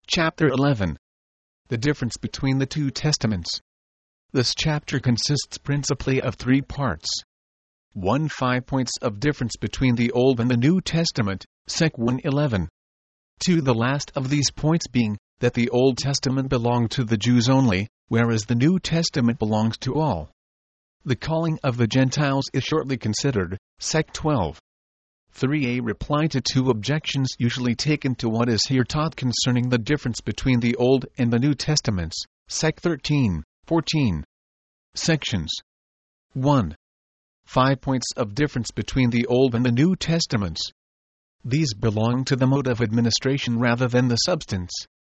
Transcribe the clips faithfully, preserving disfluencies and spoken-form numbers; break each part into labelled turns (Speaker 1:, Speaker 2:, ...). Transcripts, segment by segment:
Speaker 1: Chapter eleven. The difference between the two testaments. This chapter consists principally of three parts. one. Five points of difference between the Old and the New Testament, Sec one eleven. two. The last of these points being, that the Old Testament belonged to the Jews only, whereas the New Testament belongs to all. The calling of the Gentiles is shortly considered, Sec twelve. three A. Reply to two objections usually taken to what is here taught concerning the difference between the Old and the New Testaments, Sec thirteen, fourteen. Sections. one. Five points of difference between the Old and the New Testaments. These belong to the mode of administration rather than the substance.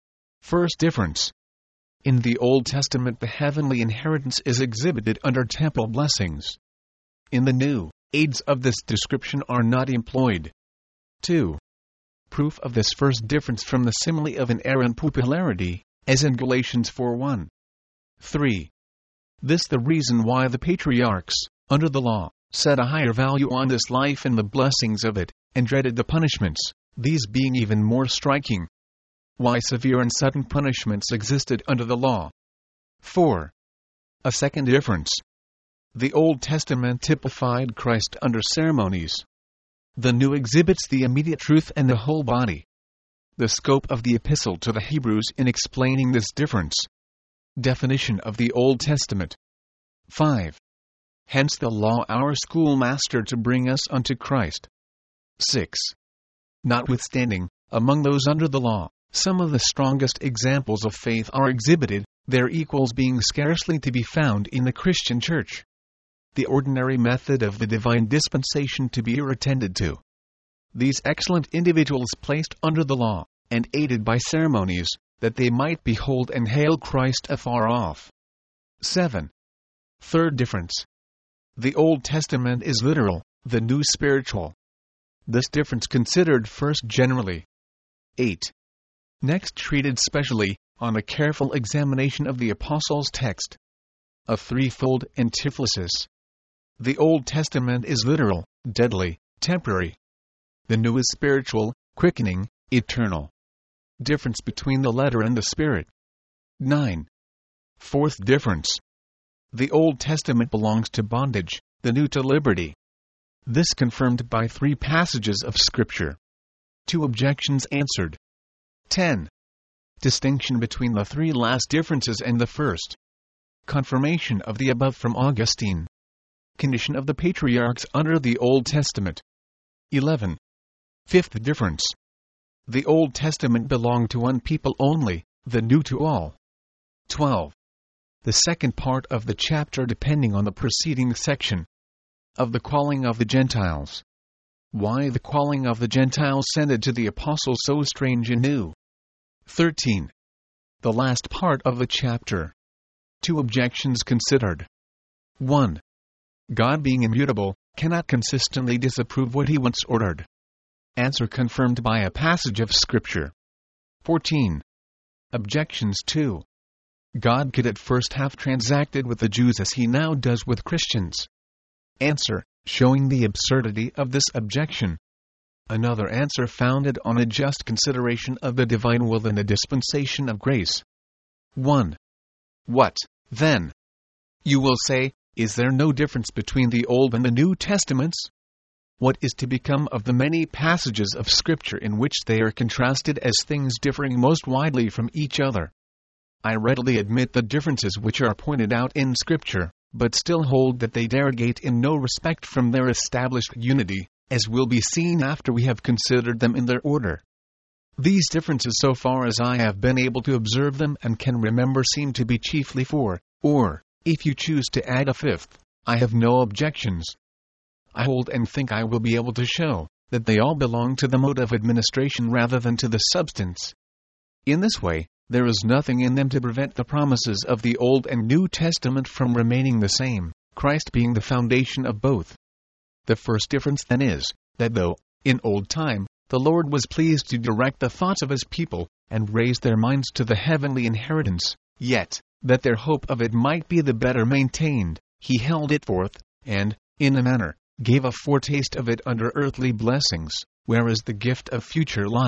Speaker 1: First difference. In the Old Testament, the heavenly inheritance is exhibited under temple blessings. In the New, aids of this description are not employed. two. Proof of this first difference from the simile of an Aaron pupillarity, as in Galatians four one. three. This the reason why the patriarchs, under the law, set a higher value on this life and the blessings of it, and dreaded the punishments, these being even more striking. Why severe and sudden punishments existed under the law. four. A second difference. The Old Testament typified Christ under ceremonies. The New exhibits the immediate truth and the whole body. The scope of the Epistle to the Hebrews in explaining this difference. Definition of the Old Testament. five. Hence the law our schoolmaster to bring us unto Christ. six. Notwithstanding, among those under the law, some of the strongest examples of faith are exhibited, their equals being scarcely to be found in the Christian Church. The ordinary method of the divine dispensation to be here attended to. These excellent individuals placed under the law, and aided by ceremonies, that they might behold and hail Christ afar off. seven. Third difference. The Old Testament is literal, the New spiritual. This difference considered first generally. eight. Next treated specially, on a careful examination of the Apostles' text. A threefold antiphlosis. The Old Testament is literal, deadly, temporary. The New is spiritual, quickening, eternal. Difference between the letter and the spirit. nine. Fourth difference. The Old Testament belongs to bondage, the New to liberty. This confirmed by three passages of Scripture. Two objections answered. ten. Distinction between the three last differences and the first. Confirmation of the above from Augustine. Condition of the patriarchs under the Old Testament. eleven. Fifth difference. The Old Testament belonged to one people only, the New to all. twelve. The second part of the chapter depending on the preceding section. Of the calling of the Gentiles. Why the calling of the Gentiles sounded to the apostles so strange and new. thirteen. The last part of the chapter. Two objections considered. one. God being immutable, cannot consistently disapprove what he once ordered. Answer confirmed by a passage of Scripture. fourteen. Objections two. God could at first have transacted with the Jews as he now does with Christians. Answer, showing the absurdity of this objection. Another answer founded on a just consideration of the divine will and the dispensation of grace. one. What, then? You will say, is there no difference between the Old and the New Testaments? What is to become of the many passages of Scripture in which they are contrasted as things differing most widely from each other? I readily admit the differences which are pointed out in Scripture, but still hold that they derogate in no respect from their established unity, as will be seen after we have considered them in their order. These differences, so far as I have been able to observe them and can remember, seem to be chiefly four, or, if you choose to add a fifth, I have no objections. I hold and think I will be able to show that they all belong to the mode of administration rather than to the substance. In this way, there is nothing in them to prevent the promises of the Old and New Testament from remaining the same, Christ being the foundation of both. The first difference then is, that though, in old time, the Lord was pleased to direct the thoughts of his people, and raise their minds to the heavenly inheritance, yet, that their hope of it might be the better maintained, he held it forth, and, in a manner, gave a foretaste of it under earthly blessings, whereas the gift of future life,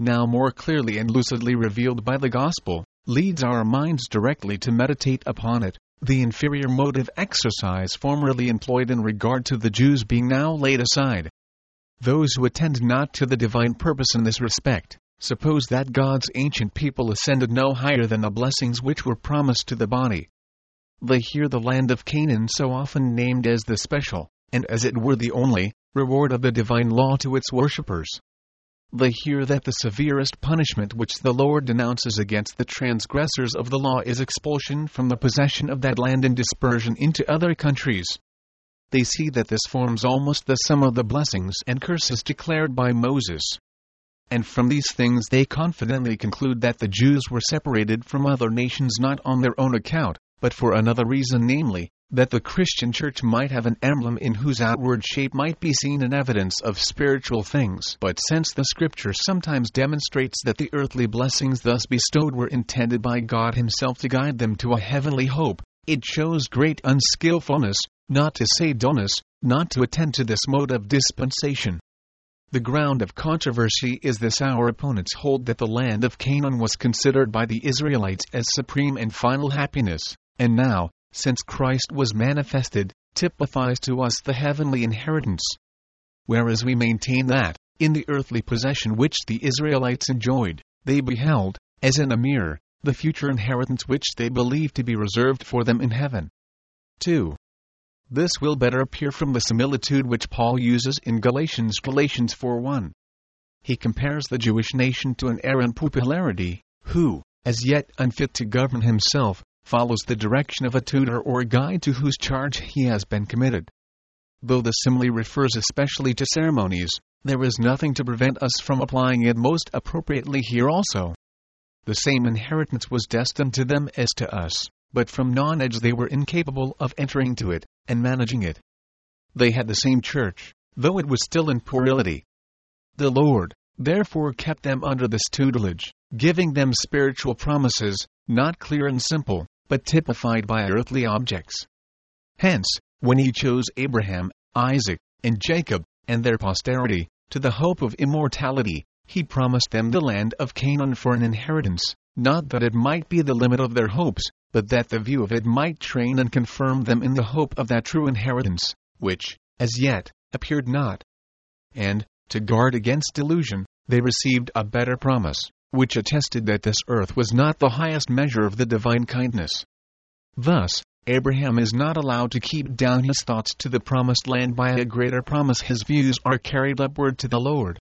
Speaker 1: now more clearly and lucidly revealed by the Gospel, leads our minds directly to meditate upon it, the inferior motive exercise formerly employed in regard to the Jews being now laid aside. Those who attend not to the divine purpose in this respect, suppose that God's ancient people ascended no higher than the blessings which were promised to the body. They hear the land of Canaan so often named as the special, and as it were the only, reward of the divine law to its worshippers. They hear that the severest punishment which the Lord denounces against the transgressors of the law is expulsion from the possession of that land and dispersion into other countries. They see that this forms almost the sum of the blessings and curses declared by Moses. And from these things they confidently conclude that the Jews were separated from other nations not on their own account, but for another reason, namely, that the Christian church might have an emblem in whose outward shape might be seen an evidence of spiritual things. But since the Scripture sometimes demonstrates that the earthly blessings thus bestowed were intended by God Himself to guide them to a heavenly hope, it shows great unskillfulness, not to say dullness, not to attend to this mode of dispensation. The ground of controversy is this: our opponents hold that the land of Canaan was considered by the Israelites as supreme and final happiness, and now, since Christ was manifested, typifies to us the heavenly inheritance. Whereas we maintain that, in the earthly possession which the Israelites enjoyed, they beheld, as in a mirror, the future inheritance which they believed to be reserved for them in heaven. two. This will better appear from the similitude which Paul uses in Galatians Galatians four one. He compares the Jewish nation to an heir in popularity, who, as yet unfit to govern himself, follows the direction of a tutor or guide to whose charge he has been committed. Though the simile refers especially to ceremonies, there is nothing to prevent us from applying it most appropriately here also. The same inheritance was destined to them as to us, but from knowledge they were incapable of entering to it, and managing it. They had the same church, though it was still in puerility. The Lord, therefore, kept them under this tutelage, giving them spiritual promises, not clear and simple, but typified by earthly objects. Hence, when He chose Abraham, Isaac, and Jacob, and their posterity, to the hope of immortality, He promised them the land of Canaan for an inheritance, not that it might be the limit of their hopes, but that the view of it might train and confirm them in the hope of that true inheritance, which, as yet, appeared not. And, to guard against delusion, they received a better promise, which attested that this earth was not the highest measure of the divine kindness. Thus, Abraham is not allowed to keep down his thoughts to the promised land by a greater promise. His views are carried upward to the Lord.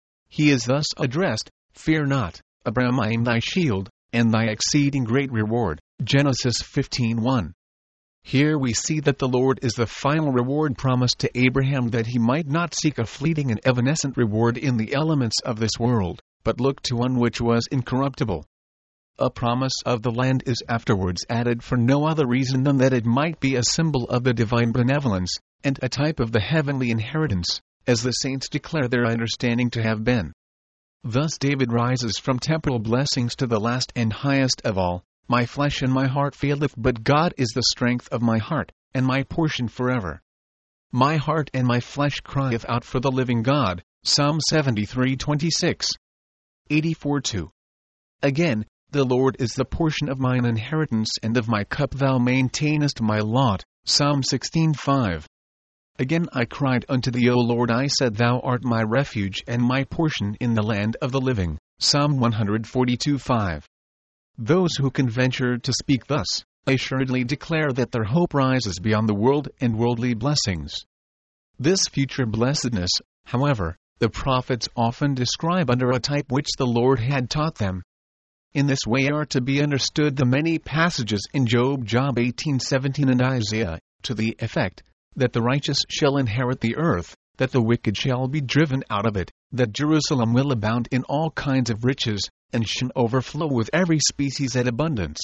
Speaker 1: He is thus addressed: "Fear not, Abraham, I am thy shield, and thy exceeding great reward." Genesis fifteen one. Here we see that the Lord is the final reward promised to Abraham, that he might not seek a fleeting and evanescent reward in the elements of this world, but look to one which was incorruptible. A promise of the land is afterwards added for no other reason than that it might be a symbol of the divine benevolence, and a type of the heavenly inheritance, as the saints declare their understanding to have been. Thus David rises from temporal blessings to the last and highest of all: "My flesh and my heart faileth, but God is the strength of my heart, and my portion forever. My heart and my flesh crieth out for the living God." Psalm seventy-three twenty-six. eighty-four two. Again, "The Lord is the portion of mine inheritance, and of my cup thou maintainest my lot." Psalm sixteen five. Again, "I cried unto thee, O Lord, I said, thou art my refuge and my portion in the land of the living." Psalm one forty-two five. Those who can venture to speak thus, assuredly declare that their hope rises beyond the world and worldly blessings. This future blessedness, however, the prophets often describe under a type which the Lord had taught them. In this way are to be understood the many passages in Job, Job eighteen seventeen, and Isaiah, to the effect that the righteous shall inherit the earth, that the wicked shall be driven out of it, that Jerusalem will abound in all kinds of riches, and shall overflow with every species at abundance.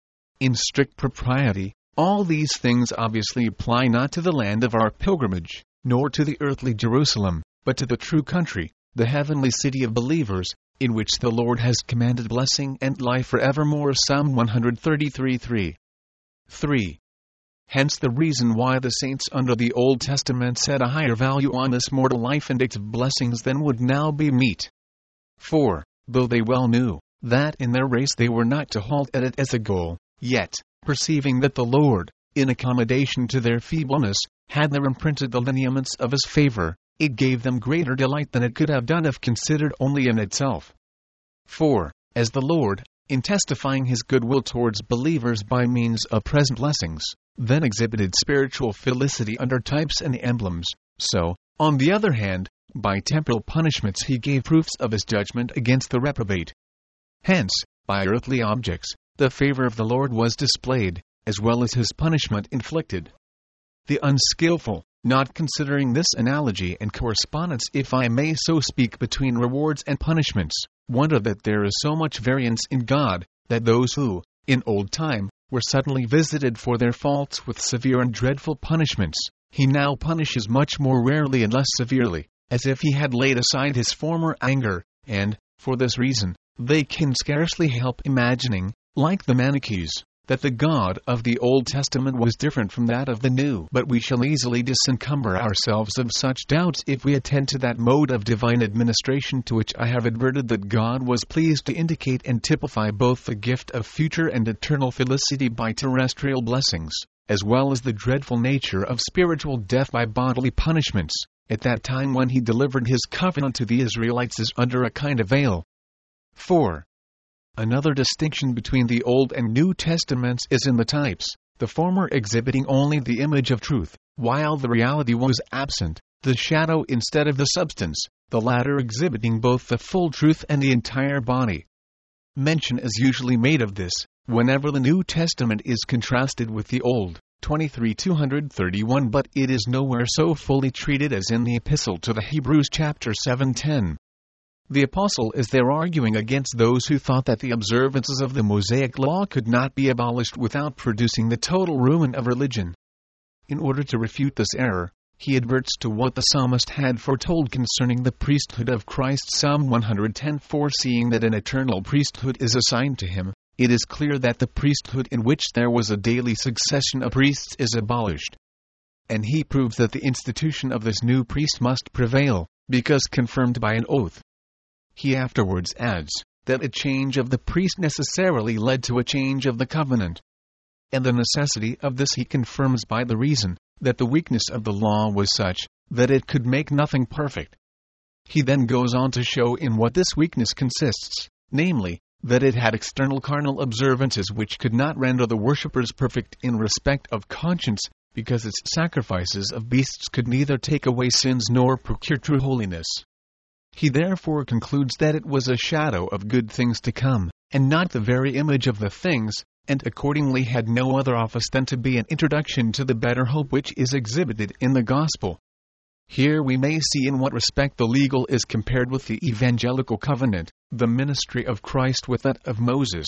Speaker 1: In strict propriety, all these things obviously apply not to the land of our pilgrimage, nor to the earthly Jerusalem, but to the true country, the heavenly city of believers, in which the Lord has commanded blessing and life forevermore. Psalm one thirty-three three. three. Hence the reason why the saints under the Old Testament set a higher value on this mortal life and its blessings than would now be meet. four. though they well knew that in their race they were not to halt at it as a goal, yet, perceiving that the Lord, in accommodation to their feebleness, had there imprinted the lineaments of his favor, it gave them greater delight than it could have done if considered only in itself. For, as the Lord, in testifying his goodwill towards believers by means of present blessings, then exhibited spiritual felicity under types and emblems, so, on the other hand, by temporal punishments he gave proofs of his judgment against the reprobate. Hence, by earthly objects, the favor of the Lord was displayed, as well as his punishment inflicted. The unskillful, not considering this analogy and correspondence, if I may so speak, between rewards and punishments, wonder that there is so much variance in God, that those who, in old time, were suddenly visited for their faults with severe and dreadful punishments, he now punishes much more rarely and less severely, as if he had laid aside his former anger, and, for this reason, they can scarcely help imagining, like the Manichees, that the God of the Old Testament was different from that of the New. But we shall easily disencumber ourselves of such doubts if we attend to that mode of divine administration to which I have adverted, that God was pleased to indicate and typify both the gift of future and eternal felicity by terrestrial blessings, as well as the dreadful nature of spiritual death by bodily punishments, at that time when he delivered his covenant to the Israelites as under a kind of veil. four. Another distinction between the Old and New Testaments is in the types, the former exhibiting only the image of truth, while the reality was absent, the shadow instead of the substance, the latter exhibiting both the full truth and the entire body. Mention is usually made of this, whenever the New Testament is contrasted with the Old, twenty-three two thirty-one, but it is nowhere so fully treated as in the Epistle to the Hebrews chapter seven ten. The apostle is there arguing against those who thought that the observances of the Mosaic law could not be abolished without producing the total ruin of religion. In order to refute this error, he adverts to what the psalmist had foretold concerning the priesthood of Christ. Psalm one ten, foreseeing that an eternal priesthood is assigned to him, it is clear that the priesthood in which there was a daily succession of priests is abolished. And he proves that the institution of this new priest must prevail, because confirmed by an oath. He afterwards adds, that a change of the priest necessarily led to a change of the covenant. And the necessity of this he confirms by the reason, that the weakness of the law was such, that it could make nothing perfect. He then goes on to show in what this weakness consists, namely, that it had external carnal observances which could not render the worshippers perfect in respect of conscience, because its sacrifices of beasts could neither take away sins nor procure true holiness. He therefore concludes that it was a shadow of good things to come, and not the very image of the things, and accordingly had no other office than to be an introduction to the better hope which is exhibited in the gospel. Here we may see in what respect the legal is compared with the evangelical covenant, the ministry of Christ with that of Moses.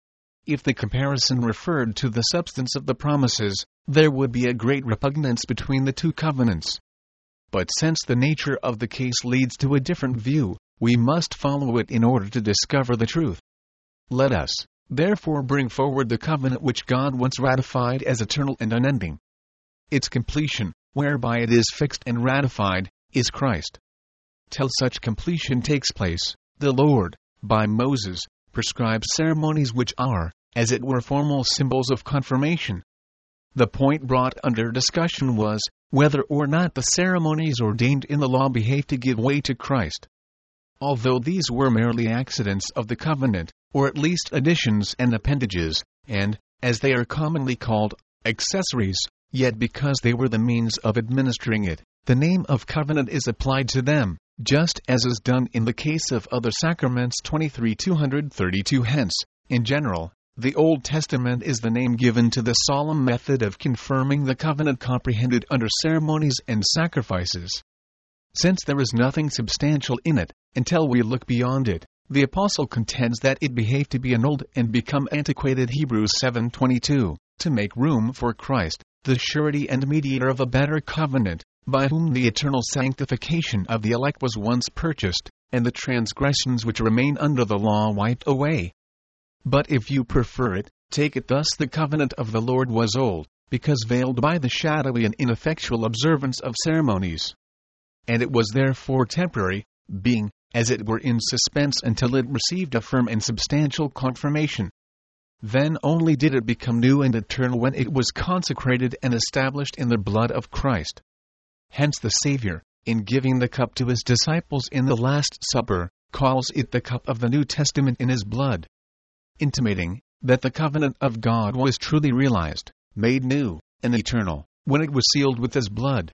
Speaker 1: If the comparison referred to the substance of the promises, there would be a great repugnance between the two covenants. But since the nature of the case leads to a different view, we must follow it in order to discover the truth. Let us, therefore, bring forward the covenant which God once ratified as eternal and unending. Its completion, whereby it is fixed and ratified, is Christ. Till such completion takes place, the Lord, by Moses, prescribes ceremonies which are, as it were, formal symbols of confirmation. The point brought under discussion was, whether or not the ceremonies ordained in the law behaved to give way to Christ. Although these were merely accidents of the covenant, or at least additions and appendages, and, as they are commonly called, accessories, yet because they were the means of administering it, the name of covenant is applied to them, just as is done in the case of other sacraments. Twenty-three two thirty-two. Hence, in general, the Old Testament is the name given to the solemn method of confirming the covenant comprehended under ceremonies and sacrifices. Since there is nothing substantial in it, until we look beyond it, the apostle contends that it behaved to be annulled and become antiquated. Hebrews seven twenty-two, to make room for Christ, the surety and mediator of a better covenant, by whom the eternal sanctification of the elect was once purchased, and the transgressions which remain under the law wiped away. But if you prefer it, take it thus: the covenant of the Lord was old, because veiled by the shadowy and ineffectual observance of ceremonies. And it was therefore temporary, being, as it were in suspense until it received a firm and substantial confirmation. Then only did it become new and eternal when it was consecrated and established in the blood of Christ. Hence the Savior, in giving the cup to his disciples in the Last Supper, calls it the cup of the New Testament in his blood, intimating that the covenant of God was truly realized, made new, and eternal, when it was sealed with his blood.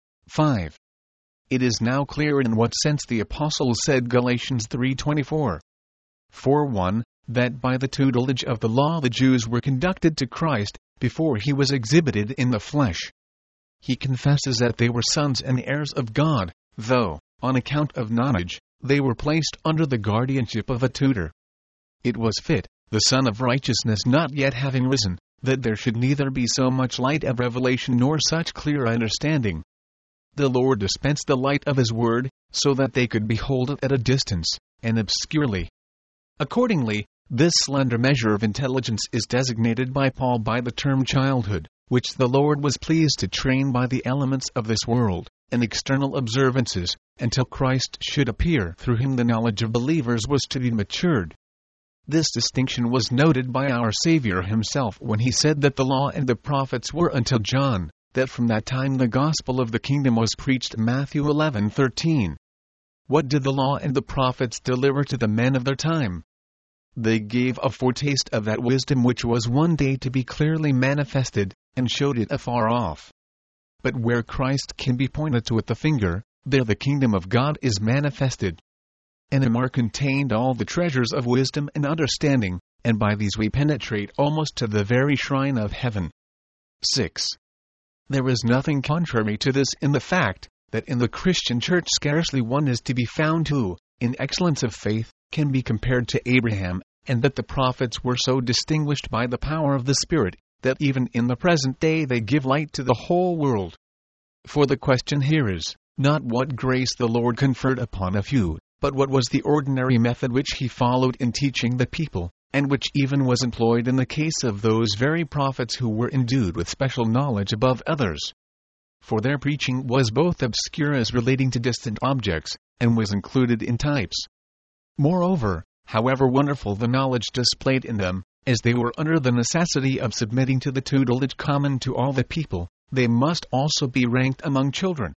Speaker 1: five. It is now clear in what sense the Apostle said Galatians three twenty-four. For one, that by the tutelage of the law the Jews were conducted to Christ, before he was exhibited in the flesh. He confesses that they were sons and heirs of God, though, on account of knowledge, they were placed under the guardianship of a tutor. It was fit, the Son of Righteousness not yet having risen, that there should neither be so much light of revelation nor such clear understanding. The Lord dispensed the light of his word, so that they could behold it at a distance, and obscurely. Accordingly, this slender measure of intelligence is designated by Paul by the term childhood, which the Lord was pleased to train by the elements of this world, and external observances, until Christ should appear. Through him the knowledge of believers was to be matured. This distinction was noted by our Savior himself when he said that the law and the prophets were until John, that from that time the gospel of the kingdom was preached. Matthew eleven thirteen. What did the law and the prophets deliver to the men of their time? They gave a foretaste of that wisdom which was one day to be clearly manifested, and showed it afar off. But where Christ can be pointed to with the finger, there the kingdom of God is manifested. In him are contained all the treasures of wisdom and understanding, and by these we penetrate almost to the very shrine of heaven. six. There is nothing contrary to this in the fact, that in the Christian Church scarcely one is to be found who, in excellence of faith, can be compared to Abraham, and that the prophets were so distinguished by the power of the Spirit, that even in the present day they give light to the whole world. For the question here is, not what grace the Lord conferred upon a few, but what was the ordinary method which he followed in teaching the people, and which even was employed in the case of those very prophets who were endued with special knowledge above others. For their preaching was both obscure as relating to distant objects, and was included in types. Moreover, however wonderful the knowledge displayed in them, as they were under the necessity of submitting to the tutelage common to all the people, they must also be ranked among children.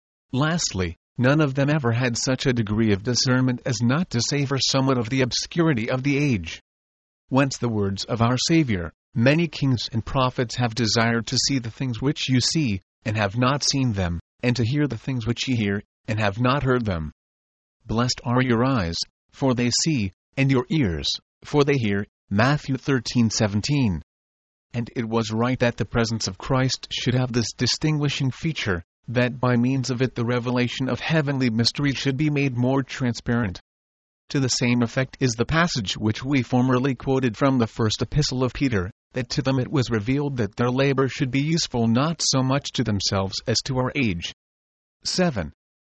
Speaker 1: Lastly, none of them ever had such a degree of discernment as not to savor somewhat of the obscurity of the age. Whence the words of our Savior, "Many kings and prophets have desired to see the things which you see, and have not seen them, and to hear the things which ye hear, and have not heard them. Blessed are your eyes, for they see, and your ears, for they hear." Matthew thirteen seventeen. And it was right that the presence of Christ should have this distinguishing feature, that by means of it the revelation of heavenly mysteries should be made more transparent. To the same effect is the passage which we formerly quoted from the first epistle of Peter, that to them it was revealed that their labor should be useful not so much to themselves as to our age. seven.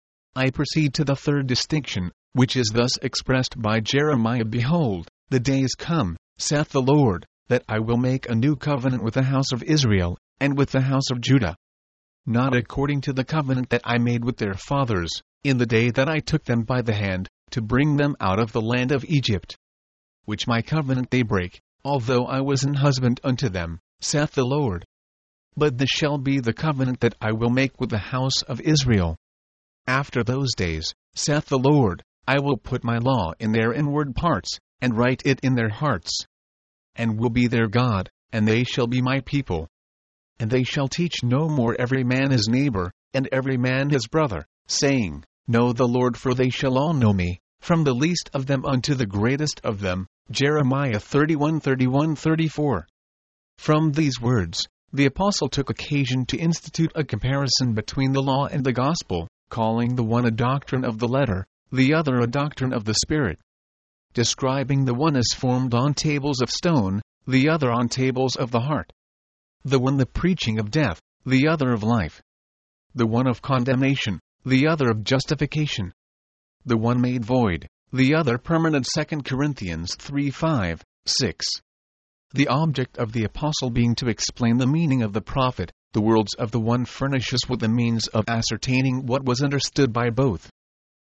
Speaker 1: I proceed to the third distinction, which is thus expressed by Jeremiah: "Behold, the days come, saith the Lord, that I will make a new covenant with the house of Israel, and with the house of Judah. Not according to the covenant that I made with their fathers, in the day that I took them by the hand, to bring them out of the land of Egypt. Which my covenant they break, although I was an husband unto them, saith the Lord. But this shall be the covenant that I will make with the house of Israel. After those days, saith the Lord, I will put my law in their inward parts, and write it in their hearts. And will be their God, and they shall be my people. And they shall teach no more every man his neighbor, and every man his brother, saying, Know the Lord, for they shall all know me, from the least of them unto the greatest of them." Jeremiah thirty-one thirty-one thirty-four. From these words, the Apostle took occasion to institute a comparison between the law and the gospel, calling the one a doctrine of the letter, the other a doctrine of the Spirit. Describing the one as formed on tables of stone, the other on tables of the heart. The one the preaching of death, the other of life. The one of condemnation, the other of justification. The one made void, the other permanent. Second Corinthians three five, six. The object of the Apostle being to explain the meaning of the prophet, the words of the one furnish us with the means of ascertaining what was understood by both.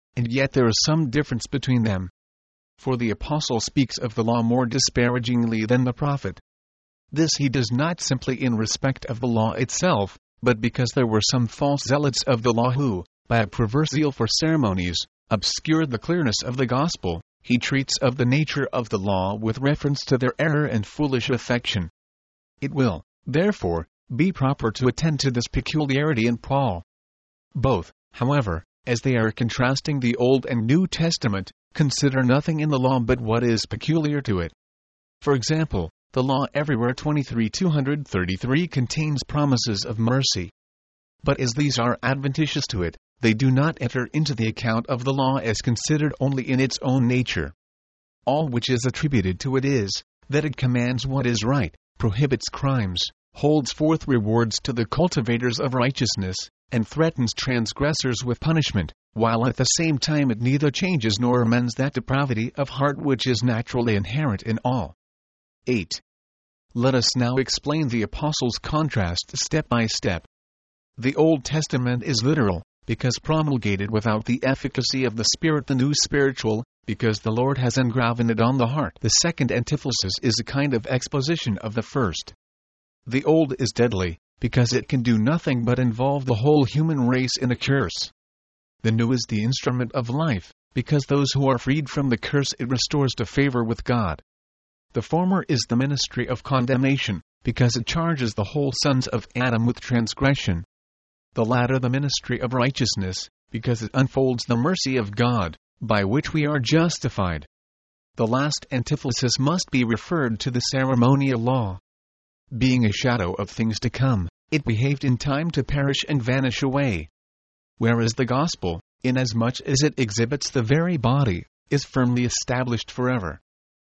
Speaker 1: and yet there is some difference between them. For the apostle speaks of the law more disparagingly than the prophet. This he does not simply in respect of the law itself, but because there were some false zealots of the law who, by a perverse zeal for ceremonies, obscured the clearness of the gospel. He treats of the nature of the law with reference to their error and foolish affection. It will, therefore, be proper to attend to this peculiarity in Paul. Both, however, as they are contrasting the Old and New Testament, consider nothing in the law but what is peculiar to it. For example, the law everywhere twenty-three two thirty-three contains promises of mercy. But as these are adventitious to it, they do not enter into the account of the law as considered only in its own nature. All which is attributed to it is, that it commands what is right, prohibits crimes, holds forth rewards to the cultivators of righteousness, and threatens transgressors with punishment, while at the same time it neither changes nor amends that depravity of heart which is naturally inherent in all. eight. Let us now explain the Apostle's contrast step by step. The Old Testament is literal, because promulgated without the efficacy of the Spirit. The New spiritual, because the Lord has engraven it on the heart. The second antithesis is a kind of exposition of the first. The Old is deadly, because it can do nothing but involve the whole human race in a curse. The New is the instrument of life, because those who are freed from the curse it restores to favor with God. The former is the ministry of condemnation, because it charges the whole sons of Adam with transgression. The latter the ministry of righteousness, because it unfolds the mercy of God, by which we are justified. The last antithesis must be referred to the ceremonial law. Being a shadow of things to come, it behaved in time to perish and vanish away. Whereas the gospel, inasmuch as it exhibits the very body, is firmly established forever.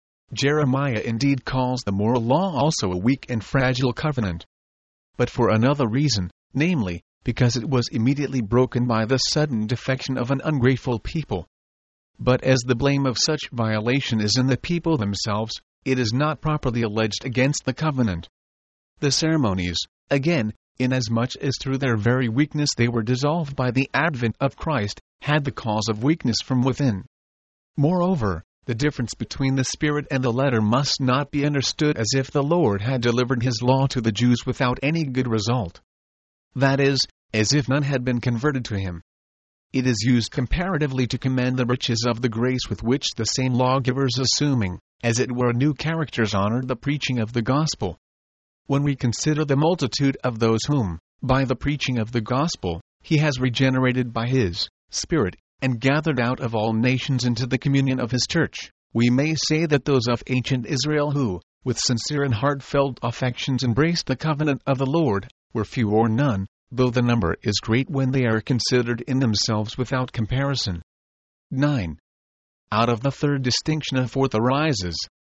Speaker 1: Jeremiah indeed calls the moral law also a weak and fragile covenant. But for another reason, namely, because it was immediately broken by the sudden defection of an ungrateful people. But as the blame of such violation is in the people themselves, it is not properly alleged against the covenant. The ceremonies, again, inasmuch as through their very weakness they were dissolved by the advent of Christ, had the cause of weakness from within. Moreover, the difference between the spirit and the letter must not be understood as if the Lord had delivered his law to the Jews without any good result. That is, as if none had been converted to him. It is used comparatively to commend the riches of the grace with which the same lawgivers, assuming, as it were, new characters, honored the preaching of the gospel. When we consider the multitude of those whom, by the preaching of the gospel, he has regenerated by his Spirit, and gathered out of all nations into the communion of his church, we may say that those of ancient Israel who, with sincere and heartfelt affections embraced the covenant of the Lord, were few or none, though the number is great when they are considered in themselves without comparison. nine. Out of the third distinction a fourth arises.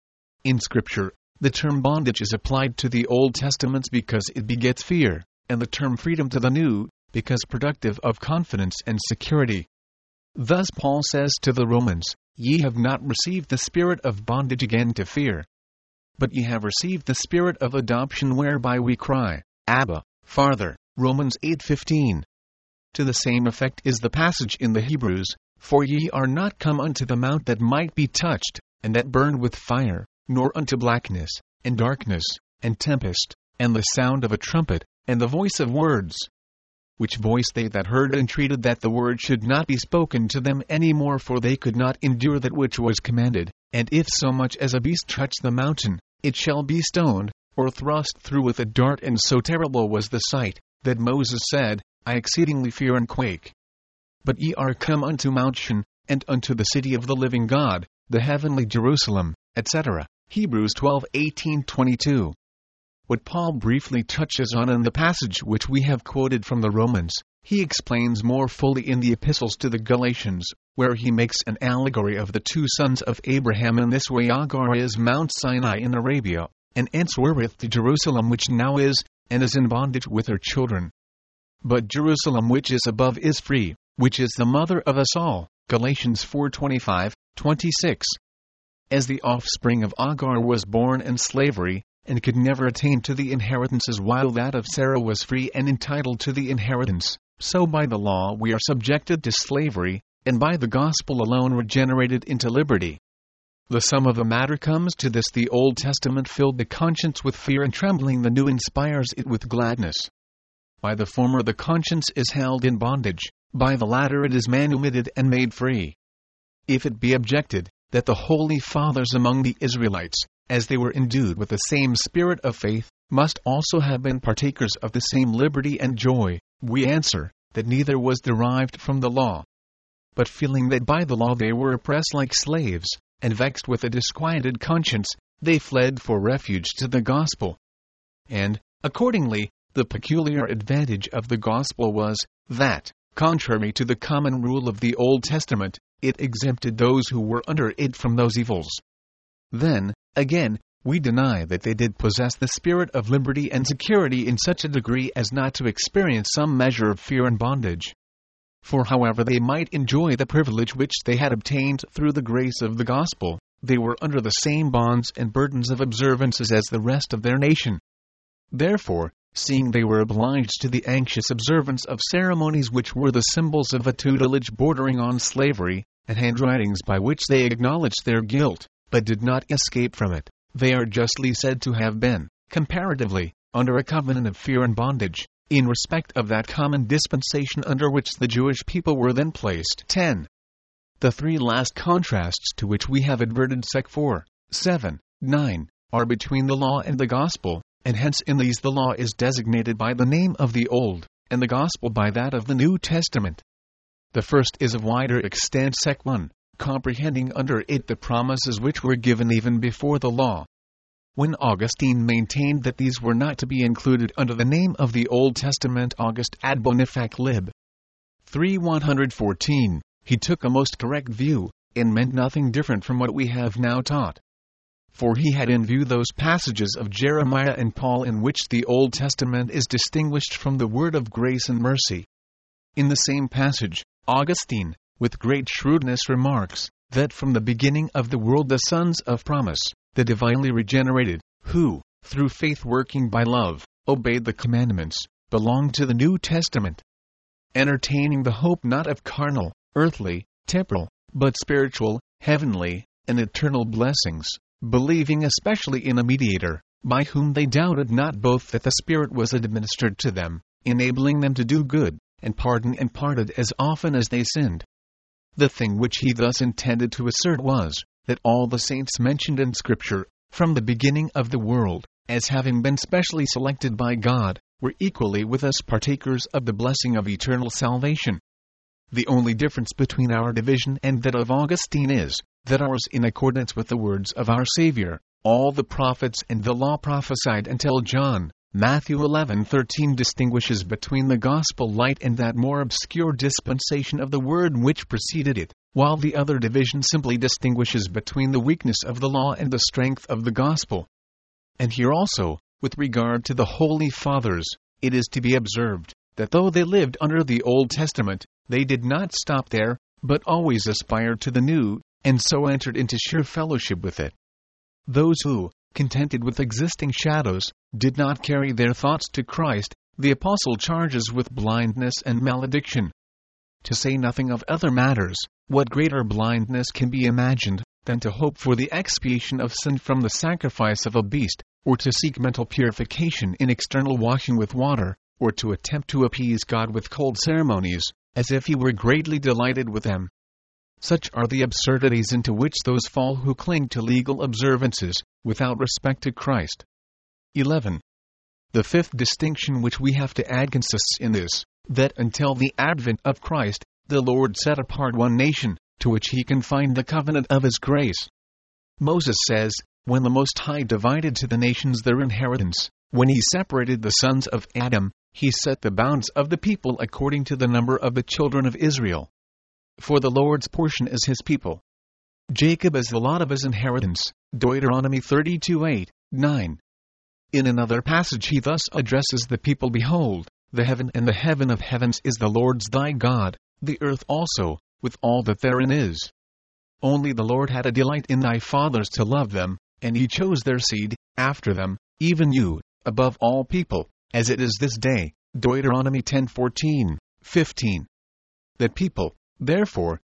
Speaker 1: In Scripture, the term bondage is applied to the Old Testament because it begets fear, and the term freedom to the New, because productive of confidence and security. Thus Paul says to the Romans, "Ye have not received the spirit of bondage again to fear, but ye have received the spirit of adoption whereby we cry, Abba, Father." Romans eight fifteen. To the same effect is the passage in the Hebrews, "For ye are not come unto the mount that might be touched, and that burned with fire, nor unto blackness, and darkness, and tempest, and the sound of a trumpet, and the voice of words. Which voice they that heard entreated that the word should not be spoken to them any more, for they could not endure that which was commanded, and if so much as a beast touch the mountain, it shall be stoned, or thrust through with a dart. And so terrible was the sight, that Moses said, I exceedingly fear and quake. But ye are come unto Mount Sion, and unto the city of the living God, the heavenly Jerusalem, et cetera. Hebrews twelve eighteen twenty-two. What Paul briefly touches on in the passage which we have quoted from the Romans, he explains more fully in the epistles to the Galatians, where he makes an allegory of the two sons of Abraham in this way. Agar is Mount Sinai in Arabia, and answereth to Jerusalem which now is, and is in bondage with her children. But Jerusalem which is above is free, which is the mother of us all. Galatians four twenty-five, twenty-six. As the offspring of Agar was born in slavery, and could never attain to the inheritances, while that of Sarah was free and entitled to the inheritance, so by the law we are subjected to slavery, and by the gospel alone regenerated into liberty. The sum of the matter comes to this: the Old Testament filled the conscience with fear and trembling, the New inspires it with gladness. By the former the conscience is held in bondage, by the latter it is manumitted and made free. If it be objected, that the Holy Fathers among the Israelites, as they were endued with the same spirit of faith, must also have been partakers of the same liberty and joy, we answer, that neither was derived from the law. But feeling that by the law they were oppressed like slaves, and vexed with a disquieted conscience, they fled for refuge to the gospel. And, accordingly, the peculiar advantage of the gospel was, that, contrary to the common rule of the Old Testament, it exempted those who were under it from those evils. Then, again, we deny that they did possess the spirit of liberty and security in such a degree as not to experience some measure of fear and bondage. For however they might enjoy the privilege which they had obtained through the grace of the gospel, they were under the same bonds and burdens of observances as the rest of their nation. Therefore, seeing they were obliged to the anxious observance of ceremonies which were the symbols of a tutelage bordering on slavery, and handwritings by which they acknowledged their guilt, but did not escape from it, they are justly said to have been, comparatively, under a covenant of fear and bondage, in respect of that common dispensation under which the Jewish people were then placed. ten. The three last contrasts to which we have adverted sec four, seven, nine, are between the law and the gospel, and hence in these the law is designated by the name of the Old, and the gospel by that of the New Testament. The first is of wider extent sec one, comprehending under it the promises which were given even before the law. When Augustine maintained that these were not to be included under the name of the Old Testament, August ad Bonifac lib. three one fourteen, he took a most correct view, and meant nothing different from what we have now taught. For he had in view those passages of Jeremiah and Paul in which the Old Testament is distinguished from the word of grace and mercy. In the same passage, Augustine, with great shrewdness, remarks, that from the beginning of the world the sons of promise, the divinely regenerated, who, through faith working by love, obeyed the commandments, belong to the New Testament. Entertaining the hope not of carnal, earthly, temporal, but spiritual, heavenly, and eternal blessings, believing especially in a mediator, by whom they doubted not both that the Spirit was administered to them, enabling them to do good, and pardon and parted as often as they sinned. The thing which he thus intended to assert was, that all the saints mentioned in Scripture, from the beginning of the world, as having been specially selected by God, were equally with us partakers of the blessing of eternal salvation. The only difference between our division and that of Augustine is, that ours, in accordance with the words of our Savior, all the prophets and the law prophesied until John, Matthew eleven thirteen, distinguishes between the gospel light and that more obscure dispensation of the word which preceded it, while the other division simply distinguishes between the weakness of the law and the strength of the gospel. And here also, with regard to the Holy Fathers, it is to be observed, that though they lived under the Old Testament, they did not stop there, but always aspired to the New, and so entered into sure fellowship with it. Those who, contented with existing shadows, did not carry their thoughts to Christ, the Apostle charges with blindness and malediction. To say nothing of other matters, what greater blindness can be imagined, than to hope for the expiation of sin from the sacrifice of a beast, or to seek mental purification in external washing with water, or to attempt to appease God with cold ceremonies, as if he were greatly delighted with them? Such are the absurdities into which those fall who cling to legal observances, without respect to Christ. eleven. The fifth distinction which we have to add consists in this, that until the advent of Christ, the Lord set apart one nation, to which he confined the covenant of his grace. Moses says, when the Most High divided to the nations their inheritance, when he separated the sons of Adam, he set the bounds of the people according to the number of the children of Israel. For the Lord's portion is his people. Jacob is the lot of his inheritance. Deuteronomy thirty-two eight, nine. In another passage he thus addresses the people, behold, the heaven and the heaven of heavens is the Lord's thy God, the earth also, with all that therein is. Only the Lord had a delight in thy fathers to love them, and he chose their seed, after them, even you, above all people, as it is this day. Deuteronomy ten fourteen, fifteen. That people, therefore,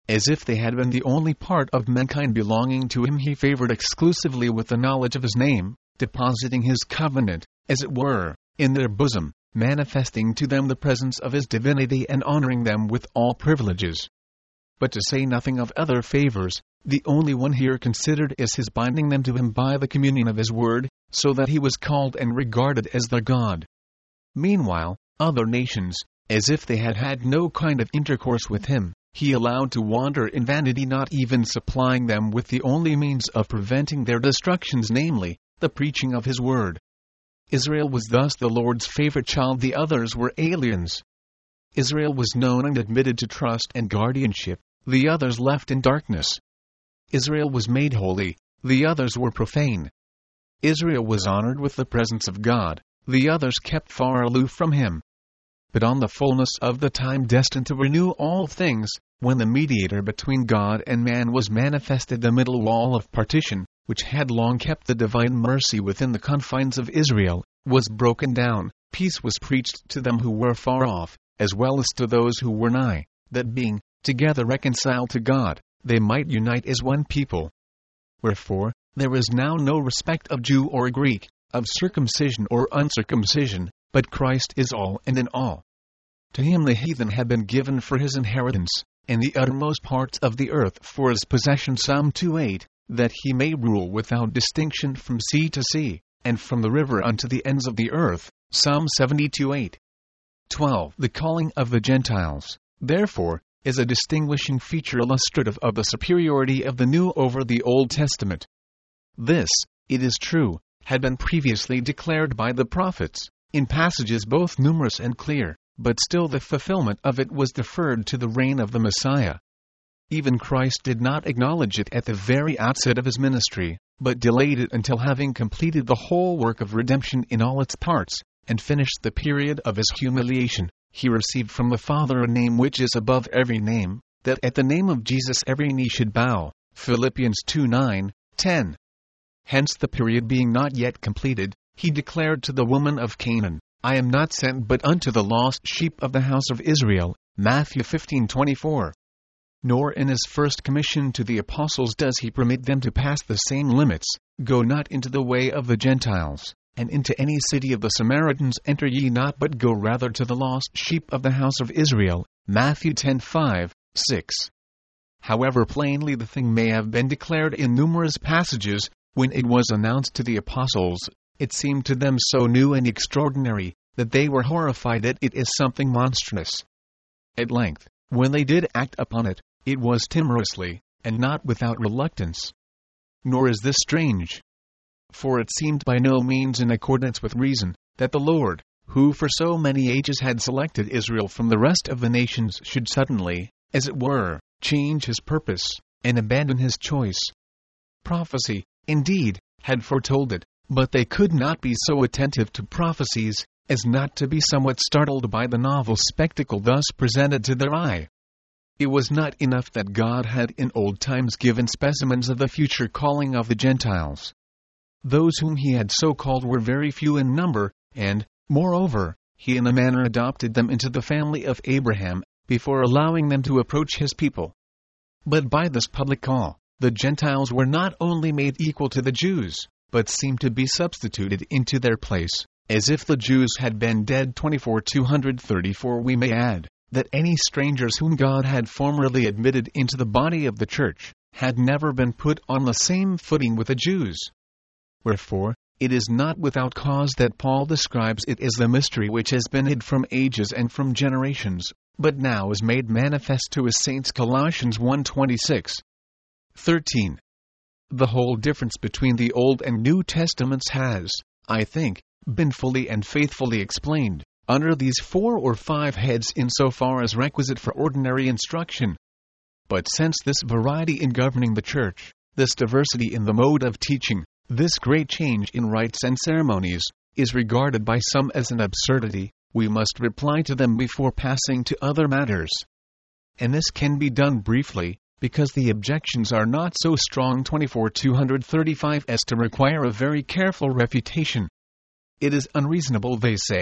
Speaker 1: as if they had been the only part of mankind belonging to him he favored exclusively with the knowledge of his name, depositing his covenant, as it were, in their bosom, manifesting to them the presence of his divinity and honoring them with all privileges. But to say nothing of other favors, the only one here considered is his binding them to him by the communion of his word, so that he was called and regarded as their God. Meanwhile, other nations, as if they had had no kind of intercourse with him, he allowed to wander in vanity, not even supplying them with the only means of preventing their destructions, namely, the preaching of his word. Israel was thus the Lord's favorite child, the others were aliens. Israel was known and admitted to trust and guardianship, the others left in darkness. Israel was made holy, the others were profane. Israel was honored with the presence of God, the others kept far aloof from him. But on the fullness of the time destined to renew all things, when the mediator between God and man was manifested, the middle wall of partition, which had long kept the divine mercy within the confines of Israel, was broken down. Peace was preached to them who were far off, as well as to those who were nigh, that being together reconciled to God, they might unite as one people. Wherefore, there is now no respect of Jew or Greek, of circumcision or uncircumcision, but Christ is all and in all. To him the heathen have been given for his inheritance, and the uttermost parts of the earth for his possession. Psalm two eight, that he may rule without distinction from sea to sea, and from the river unto the ends of the earth. Psalm seventy-two eight. twelve. The calling of the Gentiles, therefore, is a distinguishing feature illustrative of the superiority of the New over the Old Testament. This, it is true, had been previously declared by the prophets, in passages both numerous and clear, but still the fulfillment of it was deferred to the reign of the Messiah. Even Christ did not acknowledge it at the very outset of his ministry, but delayed it until having completed the whole work of redemption in all its parts, and finished the period of his humiliation, he received from the Father a name which is above every name, that at the name of Jesus every knee should bow. Philippians two nine, ten. Hence, the period being not yet completed, he declared to the woman of Canaan, I am not sent but unto the lost sheep of the house of Israel. Matthew fifteen twenty-four. Nor in his first commission to the apostles does he permit them to pass the same limits. Go not into the way of the Gentiles, and into any city of the Samaritans enter ye not, but go rather to the lost sheep of the house of Israel. Matthew ten five, six. However plainly the thing may have been declared in numerous passages, when it was announced to the apostles, it seemed to them so new and extraordinary, that they were horrified at it as something monstrous. At length, when they did act upon it, it was timorously, and not without reluctance. Nor is this strange. For it seemed by no means in accordance with reason, that the Lord, who for so many ages had selected Israel from the rest of the nations, should suddenly, as it were, change his purpose, and abandon his choice. Prophecy, indeed, had foretold it, but they could not be so attentive to prophecies, as not to be somewhat startled by the novel spectacle thus presented to their eye. It was not enough that God had in old times given specimens of the future calling of the Gentiles. Those whom he had so called were very few in number, and, moreover, he in a manner adopted them into the family of Abraham, before allowing them to approach his people. But by this public call, the Gentiles were not only made equal to the Jews, but seemed to be substituted into their place, as if the Jews had been dead. twenty-four two thirty-four. We may add, that any strangers whom God had formerly admitted into the body of the church, had never been put on the same footing with the Jews. Wherefore, it is not without cause that Paul describes it as the mystery which has been hid from ages and from generations, but now is made manifest to his saints. Colossians one twenty-six. thirteen. The whole difference between the Old and New Testaments has, I think, been fully and faithfully explained, under these four or five heads insofar as requisite for ordinary instruction. But since this variety in governing the Church, this diversity in the mode of teaching, this great change in rites and ceremonies, is regarded by some as an absurdity, we must reply to them before passing to other matters. And this can be done briefly, because the objections are not so strong. twenty-four two thirty-five as to require a very careful refutation. It is unreasonable, they say,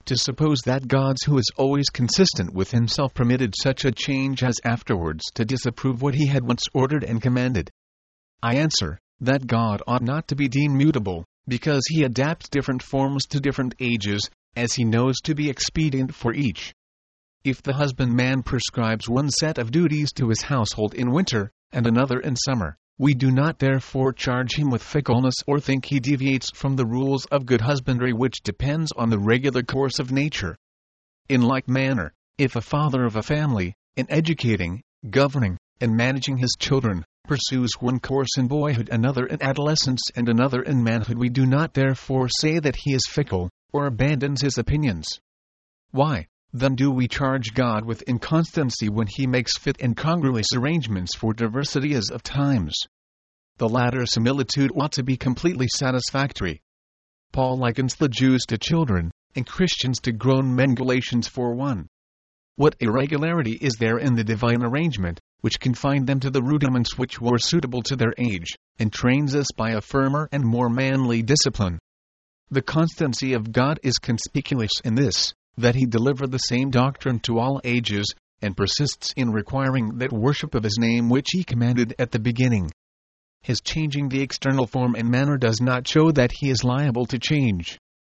Speaker 1: to suppose that God, who is always consistent with himself, permitted such a change as afterwards to disapprove what he had once ordered and commanded. I answer, that God ought not to be deemed mutable, because he adapts different forms to different ages, as he knows to be expedient for each. If the husbandman prescribes one set of duties to his household in winter, and another in summer, we do not therefore charge him with fickleness or think he deviates from the rules of good husbandry, which depends on the regular course of nature. In like manner, if a father of a family, in educating, governing, and managing his children, pursues one course in boyhood, another in adolescence, and another in manhood, we do not therefore say that he is fickle, or abandons his opinions. Why, then, do we charge God with inconstancy when he makes fit and congruous arrangements for diversities of times? The latter similitude ought to be completely satisfactory. Paul likens the Jews to children, and Christians to grown men, Galatians four one. What irregularity is there in the divine arrangement, which confined them to the rudiments which were suitable to their age, and trains us by a firmer and more manly discipline? The constancy of God is conspicuous in this, that he delivered the same doctrine to all ages, and persists in requiring that worship of his name which he commanded at the beginning. His changing the external form and manner does not show that he is liable to change.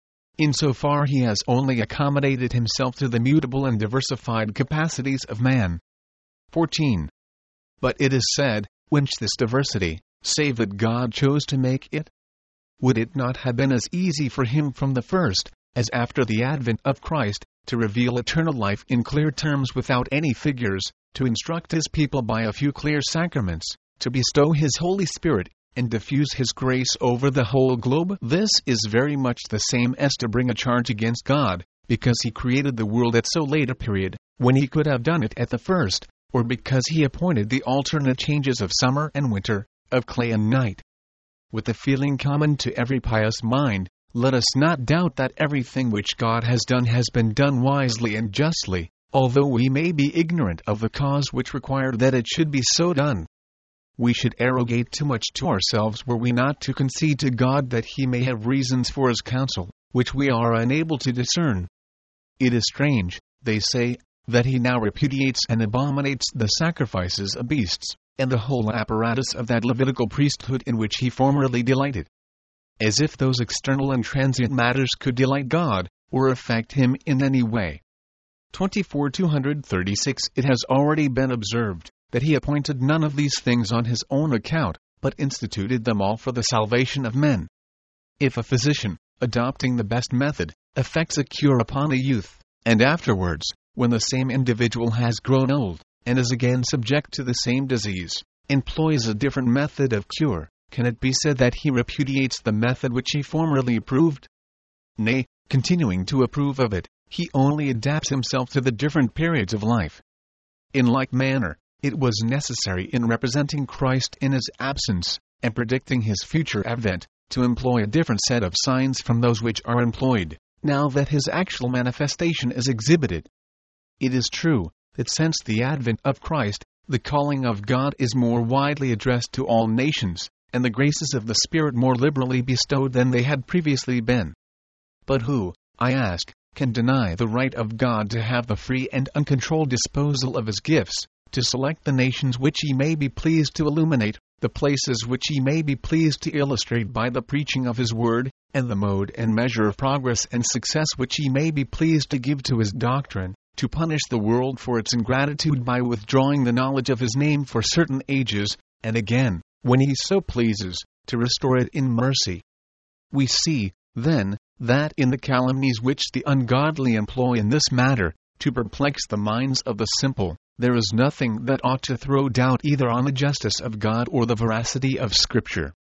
Speaker 1: Insofar he has only accommodated himself to the mutable and diversified capacities of man. fourteen. But it is said, whence this diversity, save that God chose to make it? Would it not have been as easy for him from the first, as after the advent of Christ, to reveal eternal life in clear terms without any figures, to instruct his people by a few clear sacraments, to bestow his Holy Spirit, and diffuse his grace over the whole globe? This is very much the same as to bring a charge against God, because he created the world at so late a period, when he could have done it at the first, or because he appointed the alternate changes of summer and winter, of clay and night. With the feeling common to every pious mind, let us not doubt that everything which God has done has been done wisely and justly, although we may be ignorant of the cause which required that it should be so done. We should arrogate too much to ourselves were we not to concede to God that he may have reasons for his counsel, which we are unable to discern. It is strange, they say, that he now repudiates and abominates the sacrifices of beasts, and the whole apparatus of that Levitical priesthood in which he formerly delighted. As if those external and transient matters could delight God, or affect him in any way. twenty-four two thirty-six It has already been observed, that he appointed none of these things on his own account, but instituted them all for the salvation of men. If a physician, adopting the best method, effects a cure upon a youth, and afterwards, when the same individual has grown old, and is again subject to the same disease, employs a different method of cure, can it be said that he repudiates the method which he formerly approved? Nay, continuing to approve of it, he only adapts himself to the different periods of life. In like manner, it was necessary in representing Christ in his absence, and predicting his future advent, to employ a different set of signs from those which are employed, now that his actual manifestation is exhibited. It is true, that since the advent of Christ, the calling of God is more widely addressed to all nations, and the graces of the Spirit more liberally bestowed than they had previously been. But who, I ask, can deny the right of God to have the free and uncontrolled disposal of his gifts, to select the nations which he may be pleased to illuminate, the places which he may be pleased to illustrate by the preaching of his word, and the mode and measure of progress and success which he may be pleased to give to his doctrine, to punish the world for its ingratitude by withdrawing the knowledge of his name for certain ages, and again, when he so pleases, to restore it in mercy. We see, then, that in the calumnies which the ungodly employ in this matter, to perplex the minds of the simple, there is nothing that ought to throw doubt either on the justice of God or the veracity of Scripture.